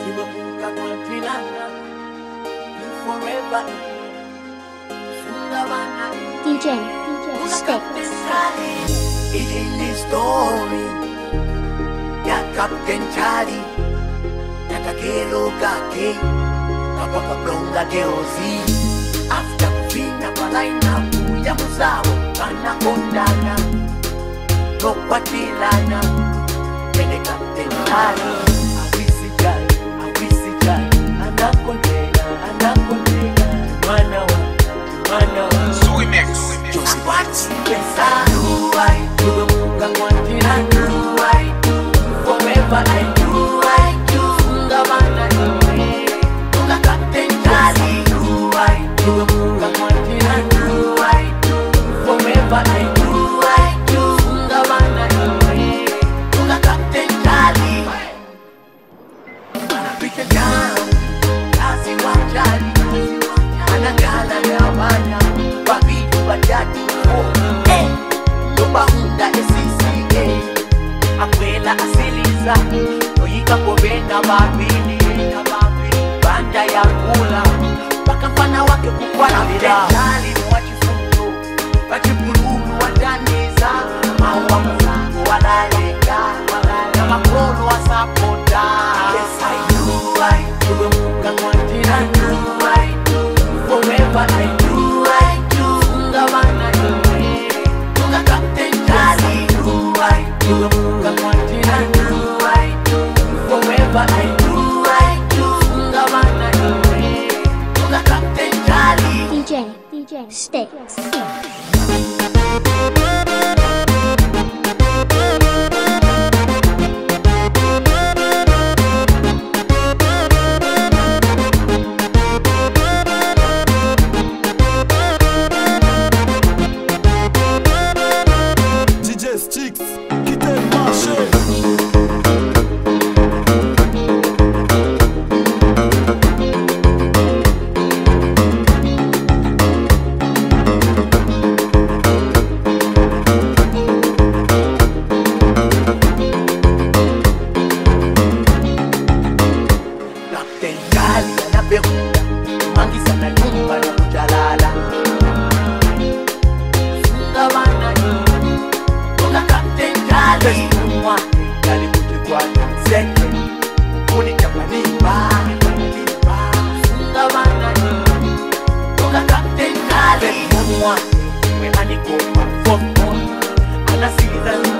DJ Sticks. Hii story ya Captain Charlie Nakakelo kake Kapaka blonga geozi After kufina kwa line up ya muzao Anakondana Nokwatilana Mene Captain Charlie Awisi jai Anakondena Mana wa Sui Mix. Josi Pesa Ruai Munga Mwantina Ruai Forever I do Ngabana Munga Captain Charlie Ruai Munga Mwantina Ruai Forever I do Ngabana Munga Captain Charlie Wanapita down Kazi wajali Anangala na wana Wabidu wajadi Lupa hunda SCCA Akwela asiliza Oyika kobenda babili Banda ya kula Pakafana wake kukwala Dali ni wachifungo Wachipululu wadaniza Mawa mfungo walaleka Na makolo wa sapota Yes I do Munga Mwantina do Forever I do Ngabana Munga Captain Charlie Munga Mwantina Forever I do Ngabana Munga Captain Charlie DJ Sticks. Sticks, quittez le marché. Captain Charlie anapehuda Mangisa na nyumba na kujalala Ngabana Munga Captain Charlie Mwate Kali kutikwa Zeke Kuni Japanimba Ngabana Munga Captain Charlie Mwate Mwe anikopa Fofo Anasiliza